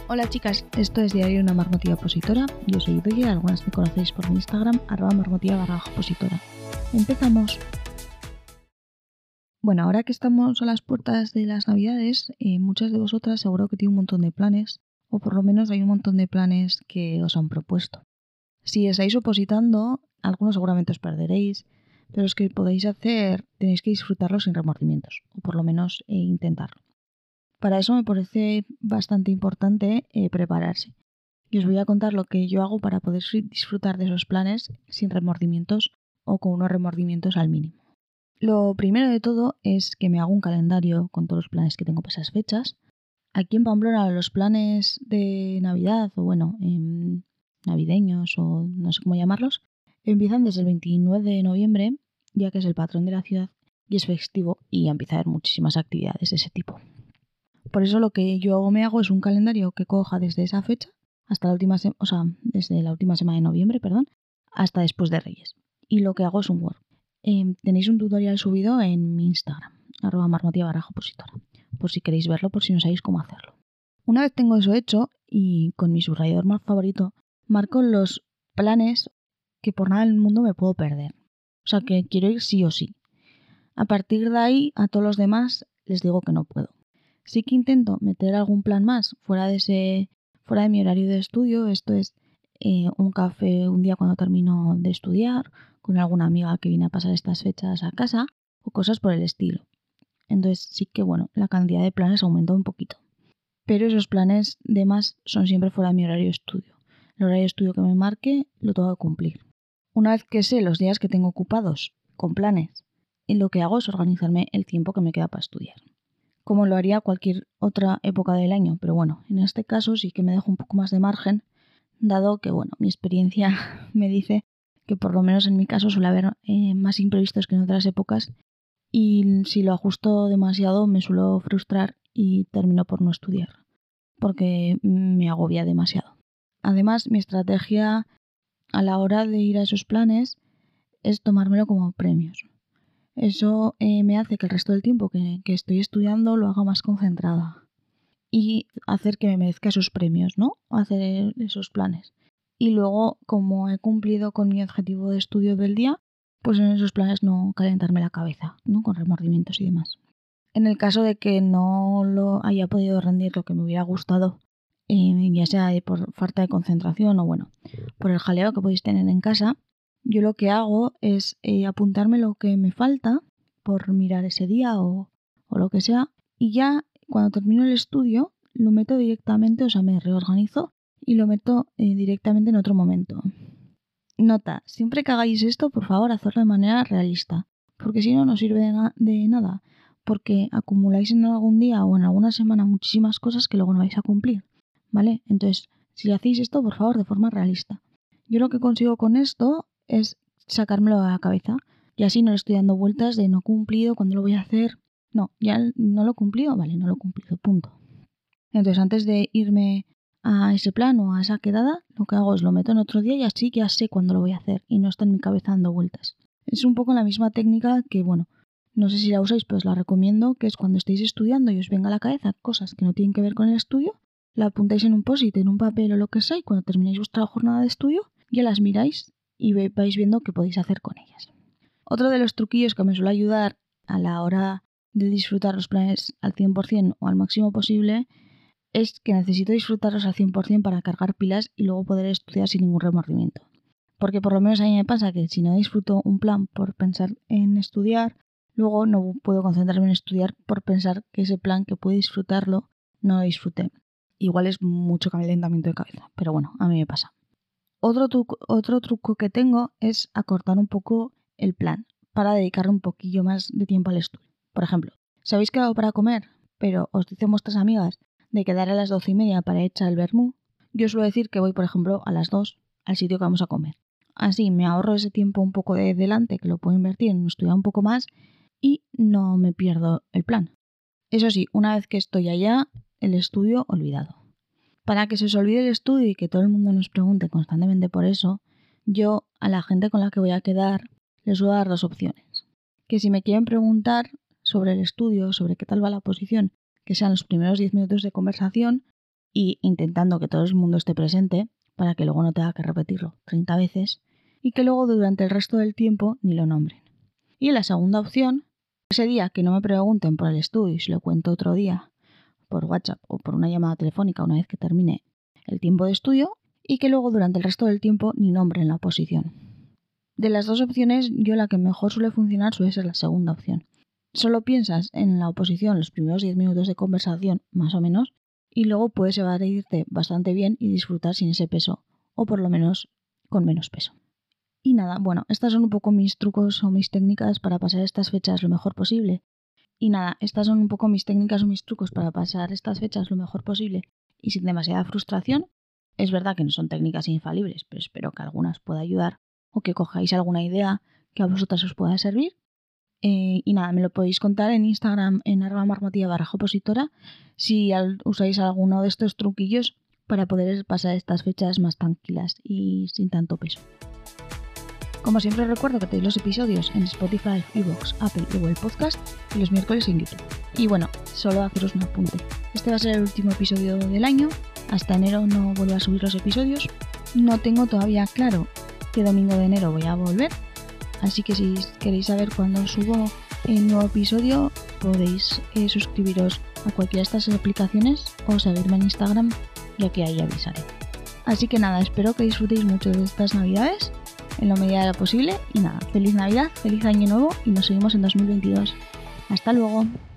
Hola chicas, esto es Diario de una Marmotilla Opositora. Yo soy Idoia, algunas me conocéis por mi Instagram, @marmotilla_opositora. Empezamos. Bueno, ahora que estamos a las puertas de las Navidades, muchas de vosotras seguro que tienen un montón de planes, o por lo menos hay un montón de planes que os han propuesto. Si estáis opositando, algunos seguramente os perderéis, pero los que podéis hacer tenéis que disfrutarlo sin remordimientos, o por lo menos intentarlo. Para eso me parece bastante importante prepararse. Y os voy a contar lo que yo hago para poder disfrutar de esos planes sin remordimientos o con unos remordimientos al mínimo. Lo primero de todo es que me hago un calendario con todos los planes que tengo para esas fechas. Aquí en Pamplona los planes de Navidad o navideños o no sé cómo llamarlos, empiezan desde el 29 de noviembre, ya que es el patrón de la ciudad y es festivo y empieza a haber muchísimas actividades de ese tipo. Por eso lo que yo me hago es un calendario que coja desde esa fecha hasta desde la última semana de noviembre, hasta después de Reyes. Y lo que hago es un Word. Tenéis un tutorial subido en mi Instagram, @marmotilla_opositora, por si queréis verlo, por si no sabéis cómo hacerlo. Una vez tengo eso hecho y con mi subrayador más favorito, marco los planes que por nada del mundo me puedo perder. O sea, que quiero ir sí o sí. A partir de ahí, a todos los demás les digo que no puedo. Sí que intento meter algún plan más fuera de mi horario de estudio. Esto es un café un día cuando termino de estudiar, con alguna amiga que viene a pasar estas fechas a casa o cosas por el estilo. Entonces sí que la cantidad de planes aumenta un poquito. Pero esos planes de más son siempre fuera de mi horario de estudio. El horario de estudio que me marque lo tengo que cumplir. Una vez que sé los días que tengo ocupados con planes, lo que hago es organizarme el tiempo que me queda para estudiar, como lo haría cualquier otra época del año, pero en este caso sí que me dejo un poco más de margen, dado que mi experiencia me dice que por lo menos en mi caso suele haber más imprevistos que en otras épocas y si lo ajusto demasiado me suelo frustrar y termino por no estudiar, porque me agobia demasiado. Además, mi estrategia a la hora de ir a esos planes es tomármelo como premios. Eso me hace que el resto del tiempo que estoy estudiando lo haga más concentrada y hacer que me merezca esos premios, ¿no? Hacer esos planes. Y luego, como he cumplido con mi objetivo de estudio del día, pues en esos planes no calentarme la cabeza, ¿no? Con remordimientos y demás. En el caso de que no lo haya podido rendir lo que me hubiera gustado, ya sea por falta de concentración o por el jaleo que podéis tener en casa, yo lo que hago es apuntarme lo que me falta por mirar ese día o lo que sea, y ya cuando termino el estudio lo meto directamente, o sea, me reorganizo y lo meto directamente en otro momento. Nota, siempre que hagáis esto, por favor, hacedlo de manera realista, porque si no sirve de nada, porque acumuláis en algún día o en alguna semana muchísimas cosas que luego no vais a cumplir, ¿vale? Entonces, si hacéis esto, por favor, de forma realista. Yo lo que consigo con esto es sacármelo de la cabeza y así no le estoy dando vueltas de no cumplido, cuándo lo voy a hacer. No, ya no lo he cumplido, vale, no lo he cumplido, punto. Entonces, antes de irme a ese plan o a esa quedada, lo que hago es lo meto en otro día y así ya sé cuándo lo voy a hacer y no está en mi cabeza dando vueltas. Es un poco la misma técnica que, no sé si la usáis, pero os la recomiendo, que es cuando estéis estudiando y os venga a la cabeza cosas que no tienen que ver con el estudio, la apuntáis en un post-it, en un papel o lo que sea, y cuando terminéis vuestra jornada de estudio, ya las miráis y vais viendo qué podéis hacer con ellas. Otro de los truquillos que me suele ayudar a la hora de disfrutar los planes al 100% o al máximo posible es que necesito disfrutarlos al 100% para cargar pilas y luego poder estudiar sin ningún remordimiento. Porque por lo menos a mí me pasa que si no disfruto un plan por pensar en estudiar, luego no puedo concentrarme en estudiar por pensar que ese plan que pude disfrutarlo no lo disfruté. Igual es mucho calentamiento de cabeza, pero a mí me pasa. Otro truco que tengo es acortar un poco el plan para dedicarle un poquillo más de tiempo al estudio. Por ejemplo, si habéis quedado para comer, pero os dicen vuestras amigas de quedar a las 12:30 para echar el vermú, yo suelo decir que voy, por ejemplo, a las 2 al sitio que vamos a comer. Así me ahorro ese tiempo un poco de delante que lo puedo invertir en estudiar un poco más y no me pierdo el plan. Eso sí, una vez que estoy allá, el estudio olvidado. Para que se os olvide el estudio y que todo el mundo nos pregunte constantemente por eso, yo a la gente con la que voy a quedar les voy a dar dos opciones. Que si me quieren preguntar sobre el estudio, sobre qué tal va la oposición, que sean los primeros 10 minutos de conversación y intentando que todo el mundo esté presente para que luego no tenga que repetirlo 30 veces y que luego durante el resto del tiempo ni lo nombren. Y la segunda opción, ese día que no me pregunten por el estudio y se lo cuento otro día por WhatsApp o por una llamada telefónica una vez que termine el tiempo de estudio y que luego durante el resto del tiempo ni nombren la oposición. De las dos opciones, yo la que mejor suele funcionar suele ser la segunda opción. Solo piensas en la oposición los primeros 10 minutos de conversación, más o menos, y luego puedes evadirte bastante bien y disfrutar sin ese peso, o por lo menos con menos peso. Y nada, bueno, estas son un poco mis trucos o mis técnicas para pasar estas fechas lo mejor posible. Y nada, estas son un poco mis técnicas o mis trucos para pasar estas fechas lo mejor posible y sin demasiada frustración. Es verdad que no son técnicas infalibles, pero espero que algunas pueda ayudar o que cojáis alguna idea que a vosotras os pueda servir. Y nada, me lo podéis contar en Instagram en @marmotia_opositora si usáis alguno de estos truquillos para poder pasar estas fechas más tranquilas y sin tanto peso. Como siempre recuerdo que tenéis los episodios en Spotify, iVoox, Apple y Google Podcast y los miércoles en YouTube. Y bueno, solo haceros un apunte. Este va a ser el último episodio del año. Hasta enero no vuelvo a subir los episodios. No tengo todavía claro qué domingo de enero voy a volver. Así que si queréis saber cuándo subo el nuevo episodio, podéis suscribiros a cualquiera de estas aplicaciones o seguirme en Instagram, ya que ahí avisaré. Así que nada, espero que disfrutéis mucho de estas navidades, en la medida de lo posible. Y nada, feliz Navidad, feliz Año Nuevo y nos seguimos en 2022. Hasta luego.